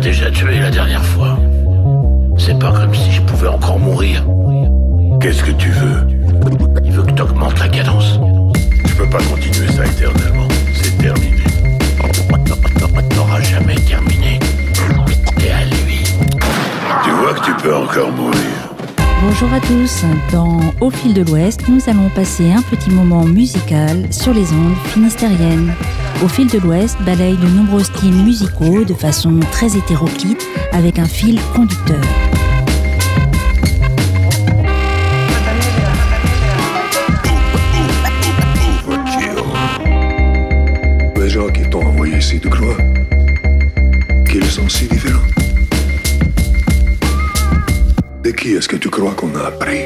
déjà tué la dernière fois. C'est pas comme si je pouvais encore mourir. Qu'est-ce que tu veux? Il veut que t'augmentes la cadence. Je peux pas continuer ça éternellement. C'est terminé. T'auras jamais terminé. Et à lui. Tu vois que tu peux encore mourir. Bonjour à tous, dans Au fil de l'Ouest, nous allons passer un petit moment musical sur les ondes finistériennes. Au fil de l'Ouest balaye de nombreux styles musicaux de façon très hétéroclite avec un fil conducteur. Les gens qui t'ont envoyé ici, tu crois qu'ils sont si différents? De qui est-ce que tu crois qu'on a appris?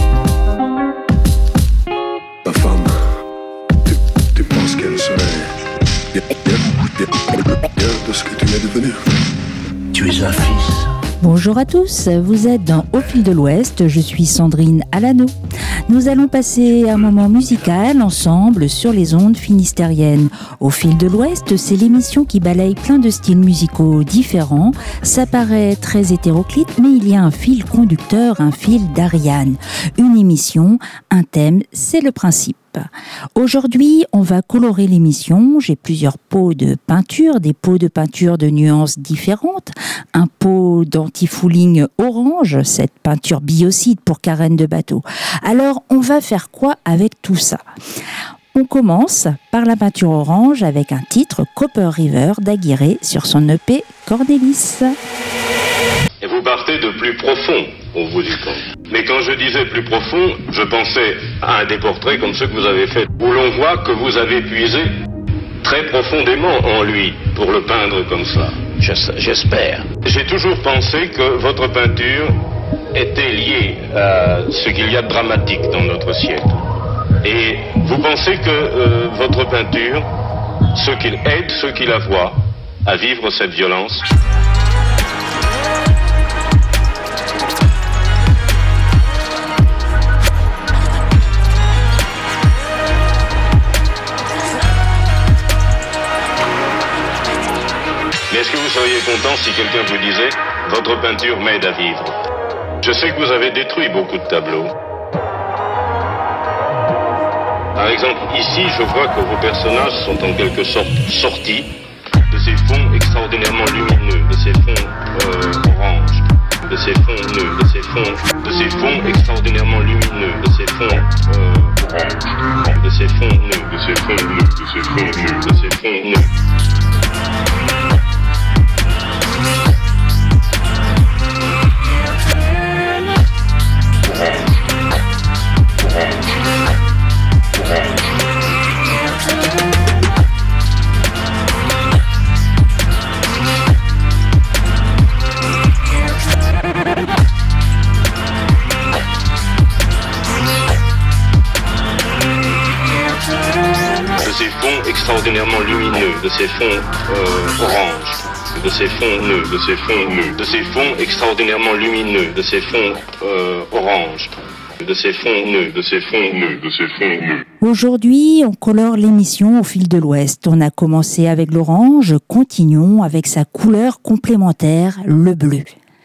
Ta femme, tu penses qu'elle serait bien de ce que tu es devenu? Tu es un fils. Bonjour à tous, vous êtes dans Au fil de l'Ouest, je suis Sandrine Alano. Nous allons passer un moment musical ensemble sur les ondes finistériennes. Au fil de l'Ouest, c'est l'émission qui balaye plein de styles musicaux différents. Ça paraît très hétéroclite, mais il y a un fil conducteur, un fil d'Ariane. Une émission, un thème, c'est le principe. Aujourd'hui, on va colorer l'émission. J'ai plusieurs pots de peinture, des pots de peinture de nuances différentes. Un pot d'antifouling orange, cette peinture biocide pour carène de bateau. Alors, on va faire quoi avec tout ça ? On commence par la peinture orange avec un titre Copper River d'Aguirre sur son EP Cornelis. Et vous partez de plus profond au bout du compte. Mais quand je disais plus profond, je pensais à un des portraits comme ceux que vous avez faits, où l'on voit que vous avez puisé très profondément en lui pour le peindre comme ça. J'espère. J'ai toujours pensé que votre peinture était liée à ce qu'il y a de dramatique dans notre siècle. Et vous pensez que votre peinture, ce qu'il aide ceux qui la voient à vivre cette violence. Mais est-ce que vous seriez content si quelqu'un vous disait « Votre peinture m'aide à vivre ». Je sais que vous avez détruit beaucoup de tableaux. Par exemple, ici, je vois que vos personnages sont en quelque sorte sortis de ces fonds extraordinairement lumineux, de ces fonds orange, de ces fonds nœuds, de ces fonds extraordinairement lumineux, de ces fonds orange, de ces fonds nœuds, de ces fonds nœuds, de ces fonds nœuds, de ces fonds nœuds. Extraordinairement lumineux, de ces fonds orange, de ces fonds nœuds, de ces fonds nœuds, de ces fonds extraordinairement lumineux, de ces fonds orange, de ces fonds nœuds, de ces fonds nœuds, de ces fonds nœuds. Aujourd'hui, on colore l'émission au fil de l'Ouest. On a commencé avec l'orange, continuons avec sa couleur complémentaire, le bleu.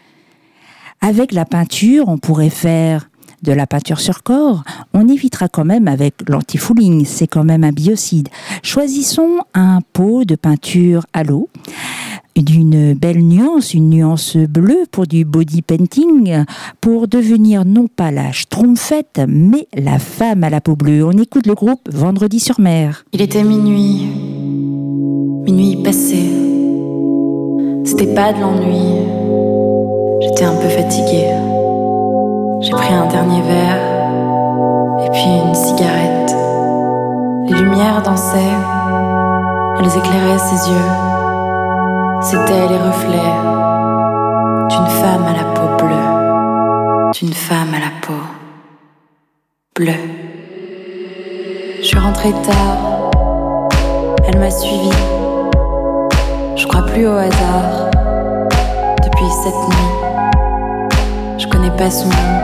Avec la peinture, on pourrait faire de la peinture sur corps, on évitera quand même avec l'antifouling, c'est quand même un biocide. Choisissons un pot de peinture à l'eau, d'une belle nuance, une nuance bleue pour du body painting, pour devenir non pas la schtroumpfette, mais la femme à la peau bleue. On écoute le groupe Vendredi sur mer. Il était minuit passé, c'était pas de l'ennui, j'étais un peu fatiguée. J'ai pris un dernier verre, et puis une cigarette. Les lumières dansaient, elles éclairaient ses yeux. C'étaient les reflets d'une femme à la peau bleue, d'une femme à la peau bleue. Je suis rentrée tard, elle m'a suivie. Je crois plus au hasard, depuis cette nuit. Je connais pas son nom,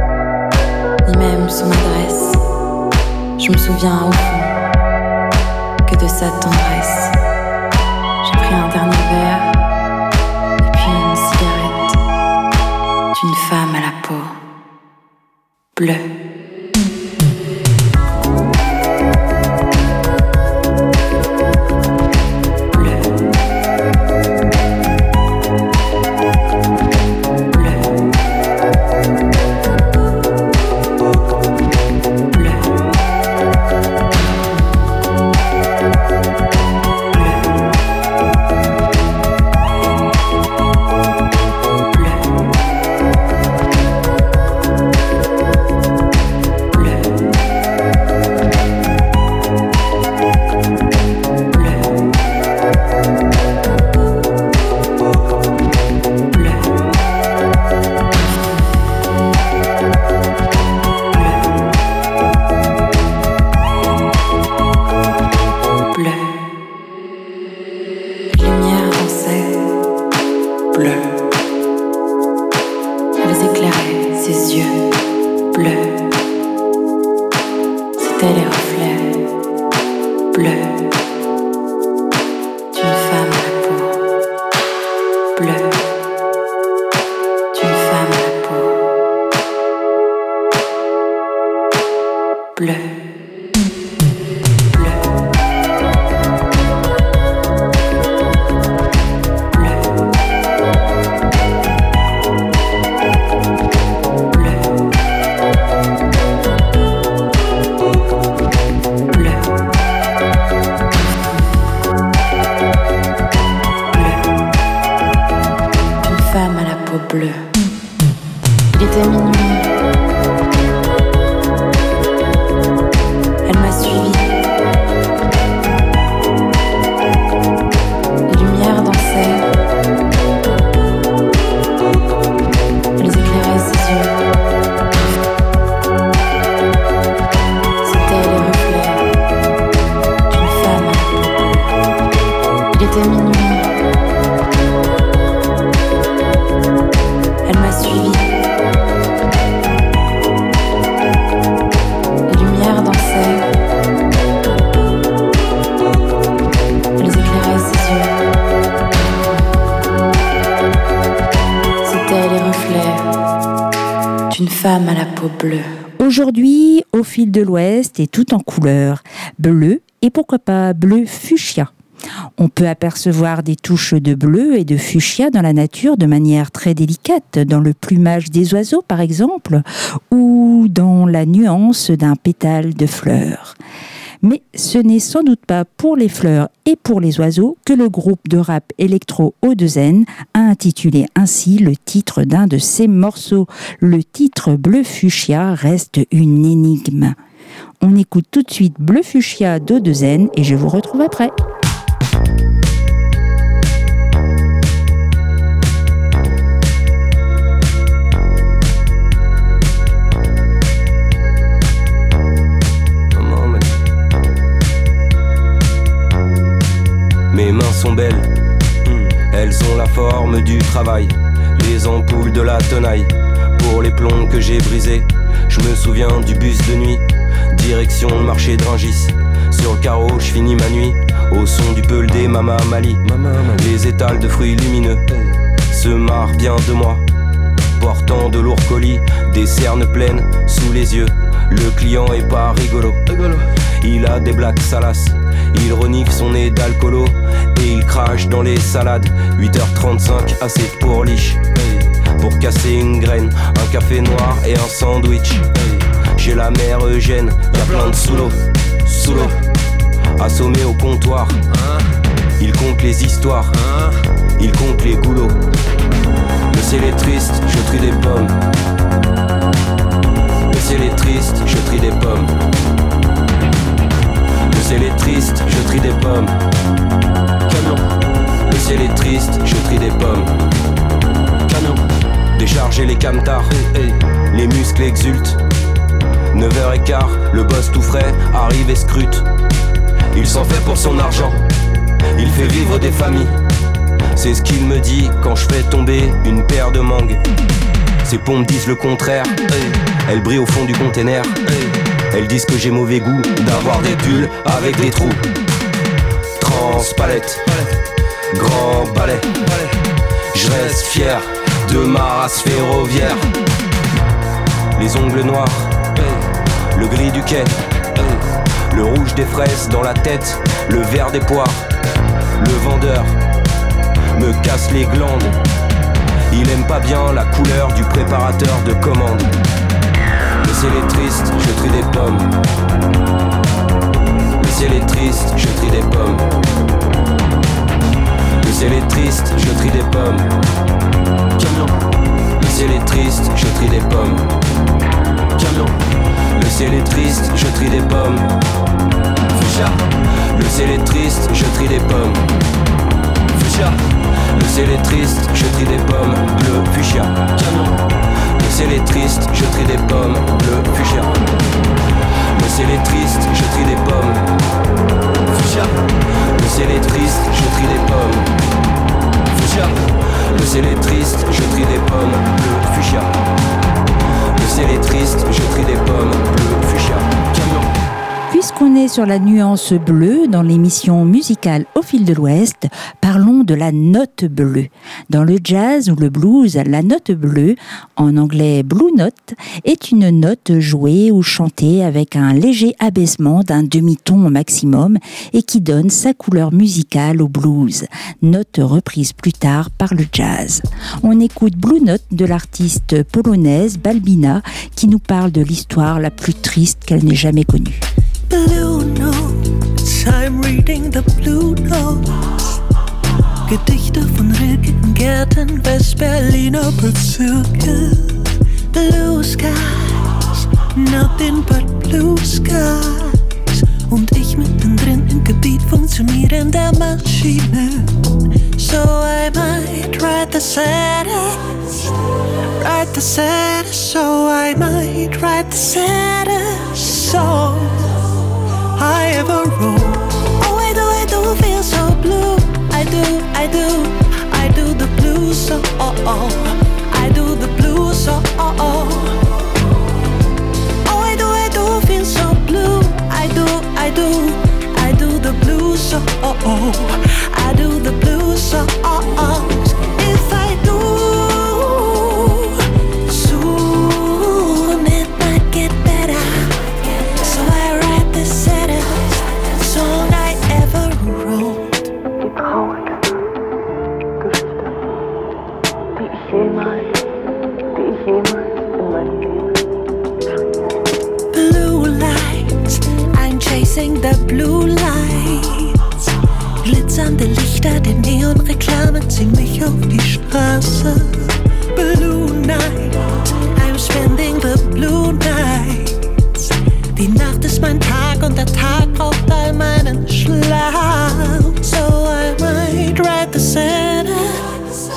ni même son adresse. Je me souviens au fond que de sa tendresse. J'ai pris un dernier verre, et puis bleu. Femme à la peau bleue. Aujourd'hui, au fil de l'Ouest est tout en couleurs, bleu et pourquoi pas bleu fuchsia. On peut apercevoir des touches de bleu et de fuchsia dans la nature de manière très délicate, dans le plumage des oiseaux par exemple, ou dans la nuance d'un pétale de fleurs. Mais ce n'est sans doute pas pour les fleurs et pour les oiseaux que le groupe de rap électro O2N a intitulé ainsi le titre d'un de ses morceaux. Le titre Bleu Fuchsia reste une énigme. On écoute tout de suite Bleu Fuchsia d'O2N et je vous retrouve après. Mes mains sont belles, elles ont la forme du travail, les ampoules de la tenaille, pour les plombs que j'ai brisés. Je me souviens du bus de nuit, direction le marché de Rungis. Sur le carreau, je finis ma nuit, au son du peul des Mama Mali. Les étals de fruits lumineux se marrent bien de moi, portant de lourds colis, des cernes pleines sous les yeux. Le client est pas rigolo, il a des blagues salaces. Il renifle son nez d'alcoolo et il crache dans les salades. 8h35, assez de pourliche pour casser une graine, un café noir et un sandwich. Chez la mère Eugène, y'a plein de sous l'eau, assommé au comptoir. Il compte les histoires, il compte les goulots. Le ciel est triste, je trie des pommes. Le ciel est triste, je trie des pommes. Le ciel est triste, je trie des pommes. Camion. Le ciel est triste, je trie des pommes. Camion. Décharger les camtars, les muscles exultent. 9h15, le boss tout frais arrive et scrute. Il s'en fait pour son argent, il fait vivre des familles. C'est ce qu'il me dit quand je fais tomber une paire de mangues. Ses pompes disent le contraire, elles brillent au fond du container. Elles disent que j'ai mauvais goût d'avoir des pulls avec des trous. Transpalette, grand balai. Je reste fier de ma race ferroviaire. Les ongles noirs, le gris du quai, le rouge des fraises dans la tête, le vert des poires. Le vendeur me casse les glandes. Il aime pas bien la couleur du préparateur de commande. Le ciel est triste, je trie des pommes. Le ciel est triste, je trie des pommes. Le ciel est triste, je trie des pommes. Le ciel est triste, je trie des pommes. Le ciel est triste, je trie des pommes. Fuchsia. Le ciel est triste, je trie des pommes. Fuchsia. Le ciel est triste, je trie des pommes. Bleu, fuchsia. Le ciel est triste, je trie des pommes. Bleu, fuchsia. Le ciel est triste, je trie des pommes. Fuchsia. Le ciel est triste, je trie des pommes. Fuchsia. Le ciel est triste, je trie des pommes. Bleu, fuchsia. Le ciel est triste, je trie des pommes. Bleu, fuchsia. Puisqu'on est sur la nuance bleue dans l'émission musicale Au fil de l'Ouest, parlons de la note bleue. Dans le jazz ou le blues, la note bleue, en anglais blue note, est une note jouée ou chantée avec un léger abaissement d'un demi-ton au maximum et qui donne sa couleur musicale au blues, note reprise plus tard par le jazz. On écoute Blue Note de l'artiste polonaise Balbina qui nous parle de l'histoire la plus triste qu'elle n'ait jamais connue. Blue notes, I'm reading the blue notes. Gedichte von Rilke in Gärten, West-Berliner Bezirke. Blue skies, nothing but blue skies. Und ich mittendrin im Gebiet funktionierender Maschinen. So I might write the saddest, so I might write the saddest song I ever wrote. Oh, I do feel so blue. I do the blues so I do the blues so oh, I do feel so blue. I do the blues so I do the blues so if I do, soon it might get better. So I write the saddest song I ever wrote. Blue lights, I'm chasing the blue lights. Glitzernde Lichter der Neonreklamen ziehen mich auf die Straße. Blue night, I'm spending the blue nights. Die Nacht ist mein Tag und der Tag braucht all meinen Schlaf. So I might write the saddest,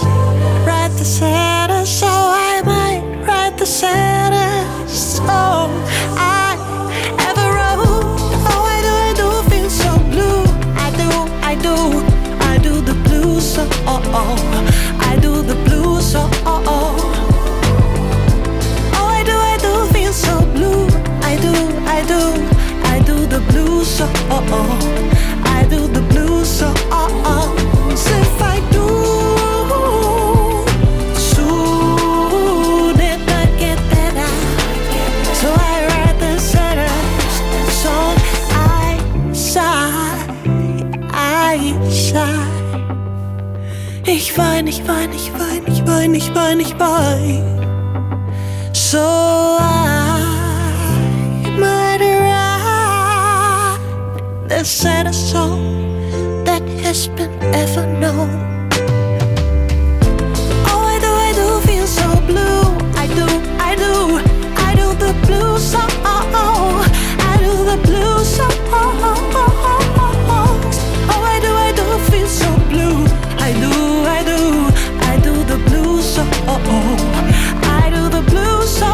so I might write the saddest song I ever wrote. Oh, I do feel so blue. I do the blues so I do the blues so oh, I do feel so blue. I do the blues so I do the blues so so if I do, soon it might get better. So I write the saddest song I sigh. Ich wein. So I might write the saddest song that has been ever known. Oh, I do feel so blue. I do the blues so I do the blues so oh, I do feel so blue. I do the blues so I do the blues so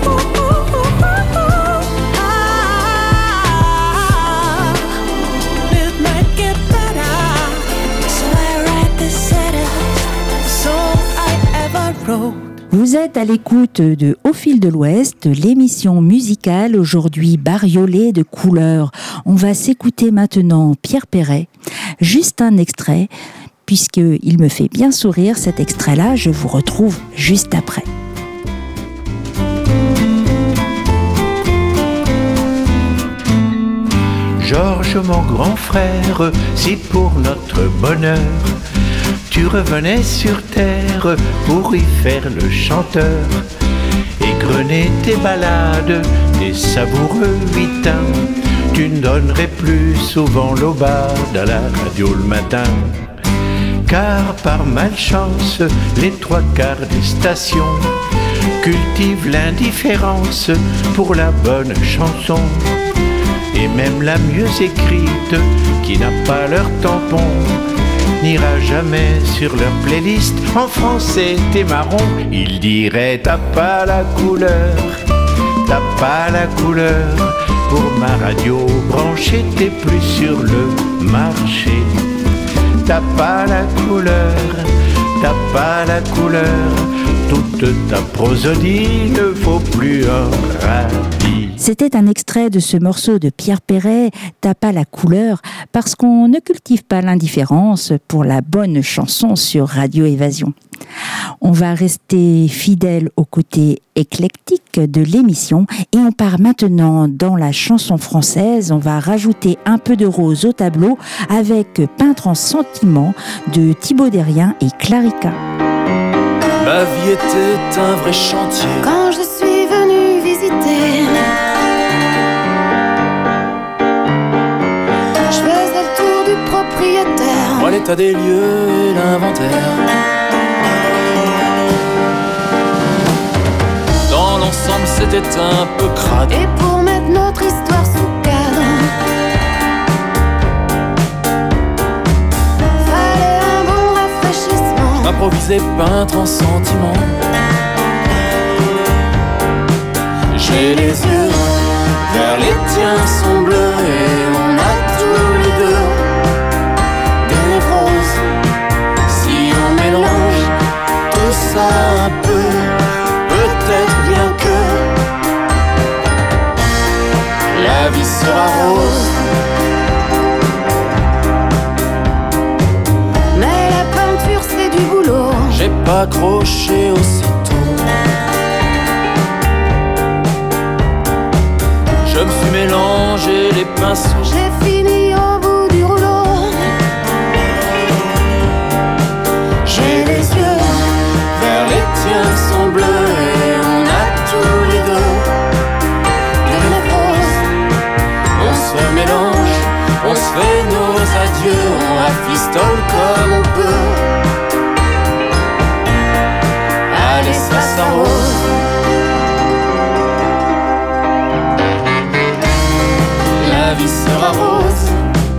it might get better. So I write the saddest song I ever wrote. Vous êtes à l'écoute de Au fil de l'Ouest, l'émission musicale aujourd'hui bariolée de couleurs. On va s'écouter maintenant Pierre Perret. Juste un extrait, puisqu'il me fait bien sourire cet extrait-là, je vous retrouve juste après. Georges, mon grand frère, si pour notre bonheur tu revenais sur terre pour y faire le chanteur, égrener tes ballades, tes savoureux huitains, tu ne donnerais plus souvent l'aubade à la radio le matin. Car par malchance, les trois quarts des stations cultivent l'indifférence pour la bonne chanson. Et même la mieux écrite, qui n'a pas leur tampon, n'ira jamais sur leur playlist. En français, t'es marron, ils diraient t'as pas la couleur, t'as pas la couleur. Pour ma radio branchée, t'es plus sur le marché. T'as pas la couleur, t'as pas la couleur. Toute ta prosodie ne vaut plus un radis. C'était un extrait de ce morceau de Pierre Perret, T'as pas la couleur, parce qu'on ne cultive pas l'indifférence pour la bonne chanson sur Radio Évasion. On va rester fidèle au côté éclectique de l'émission et on part maintenant dans la chanson française. On va rajouter un peu de rose au tableau avec Peintre en sentiment de Thibaut Derrien et Clarica. Ma vie était un vrai chantier Quand je suis venue visiter, je faisais le tour du propriétaire, moi l'état des lieux et l'inventaire. Dans l'ensemble c'était un peu crade. et pour mettre notre histoire sous cadre, fallait un bon rafraîchissement. M'improviser peintre en sentiment. J'ai les yeux vers les tiens sont bleus et on a tous les deux des névroses. Si on mélange tout ça un peu, peut-être bien que la vie sera rose. Mais la peinture c'est du boulot. J'ai pas accroché aussitôt. Je me suis mélangé les pinceaux. J'ai fini au bout du rouleau. J'ai les yeux vers les tiens sont bleus et on a tous les deux des névroses. On se mélange, on se fait nos adieux, on rafistole comme on peut. Allez, ça s'arrose. La vie sera rose.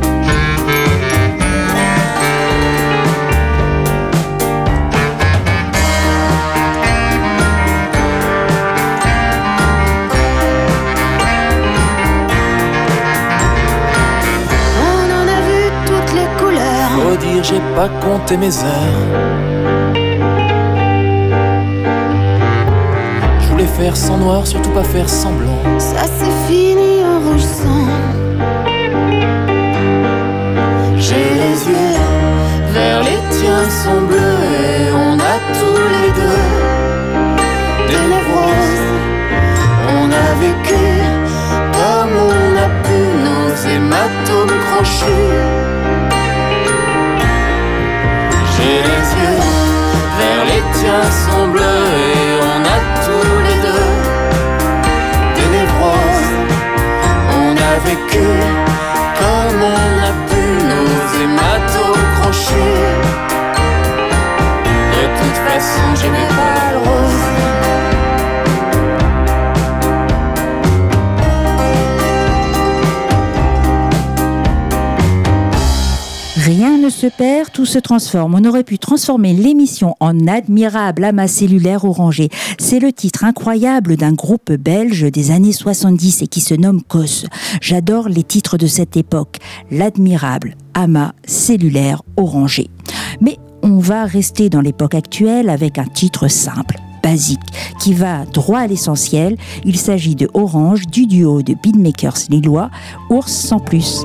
On en a vu toutes les couleurs. Faut dire, j'ai pas compté mes heures. Je voulais faire sans noir, surtout pas faire semblant. Ça c'est fini en rouge sang. J'ai les yeux vers les tiens sont bleus et on a tous les deux des névroses. On a vécu comme on a pu nos hématomes crochus. J'ai les yeux vers les tiens sont bleus et on a tous les deux des névroses. On a vécu comme on a pu nos hématomes crochus. De toute façon j'aimais pas le rose. Rien ne se perd, tout se transforme. On aurait pu transformer l'émission en admirable amas cellulaire orangé. C'est le titre incroyable d'un groupe belge des années 70 et qui se nomme COS. J'adore les titres de cette époque. L'admirable amas cellulaire orangé. Mais on va rester dans l'époque actuelle avec un titre simple, basique, qui va droit à l'essentiel. Il s'agit de Orange, du duo de beatmakers lillois, Ours sans plus.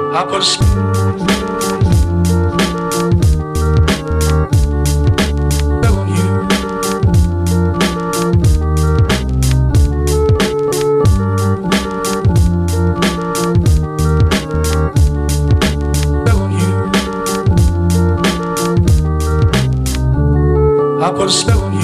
I put a spell on you. I put a spell on you.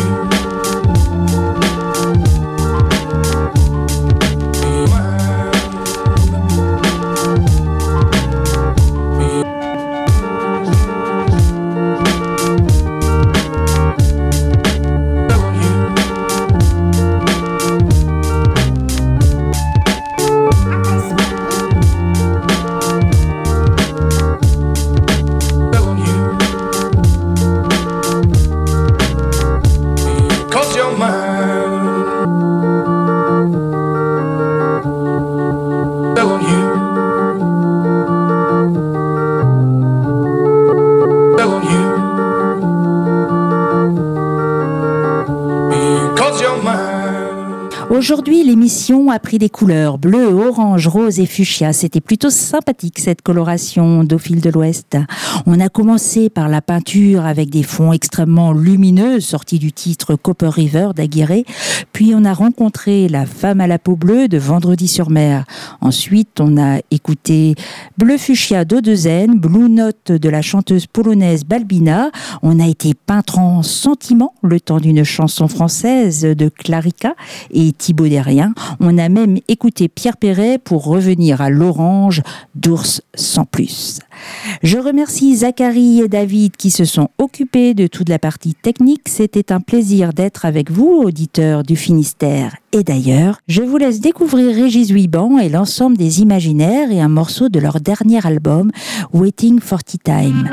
Aujourd'hui, l'émission a pris des couleurs bleu, orange, rose et fuchsia. C'était plutôt sympathique, cette coloration d'Au fil de l'Ouest. On a commencé par la peinture avec des fonds extrêmement lumineux, sortis du titre Copper River d'Aguirre. Puis on a rencontré La femme à la peau bleue de Vendredi-sur-Mer. Ensuite, on a écouté Bleu fuchsia d'Odezen, Blue Note de la chanteuse polonaise Balbina. On a été peintre en sentiment, le temps d'une chanson française de Clarica et Thibaut Derrien. On a même écouté Pierre Perret pour revenir à l'orange d'Ours sans plus. Je remercie Zachary et David qui se sont occupés de toute la partie technique. C'était un plaisir d'être avec vous, auditeurs du Finistère. Et d'ailleurs, je vous laisse découvrir Régis Huiban et l'ensemble des Imaginaires et un morceau de leur dernier album, Waiting for Tea Time.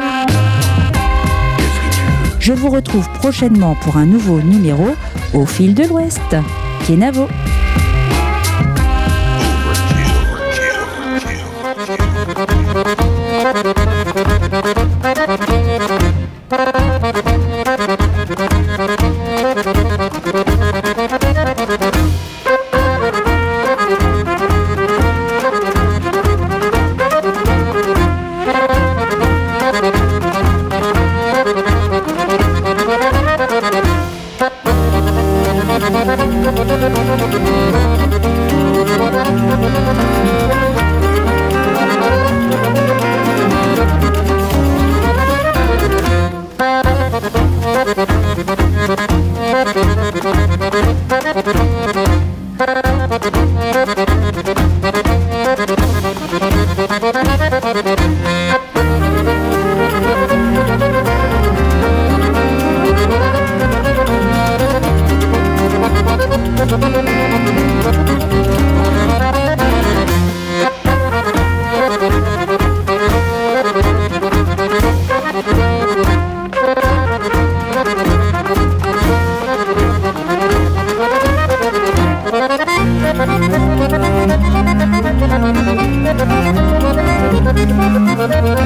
Je vous retrouve prochainement pour un nouveau numéro Au fil de l'Ouest. Kenavo. Thank you.